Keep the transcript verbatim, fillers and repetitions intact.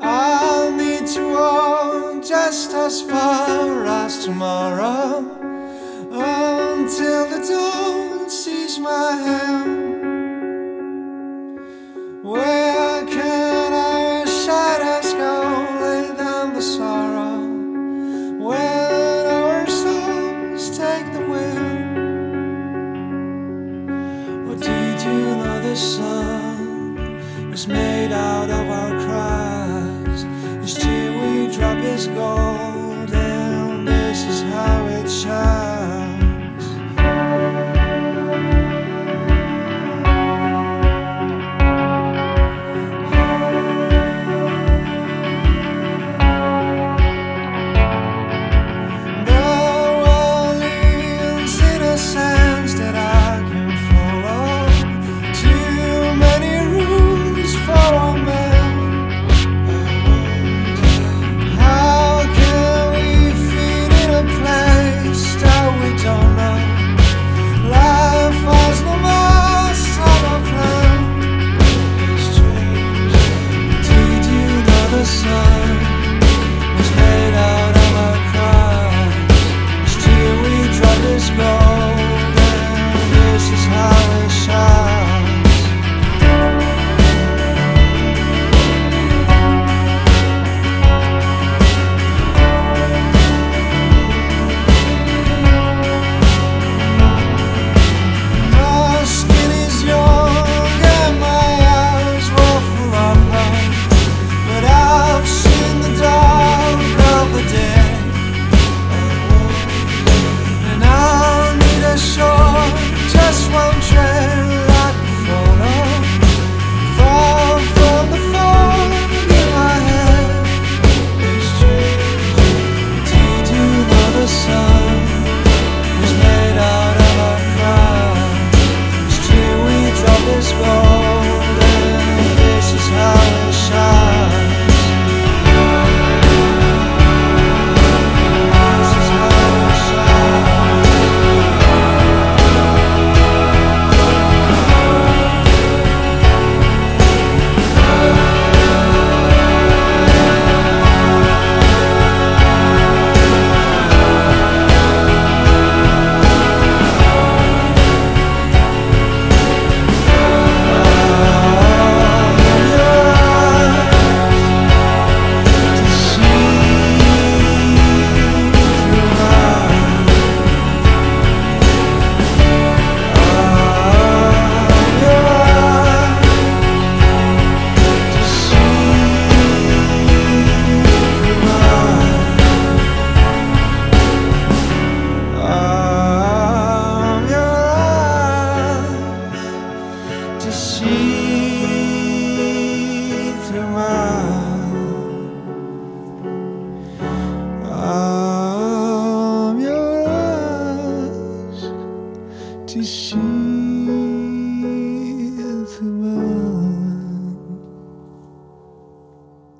I'll need to walk just as far as tomorrow, until the dawn sees my hand. Where can our shadows go, lay down the sorrow, when our souls take the wheel? Or did you know the sun is made out of our cries? Each tear we drop is gold, and this is how it shines. See through my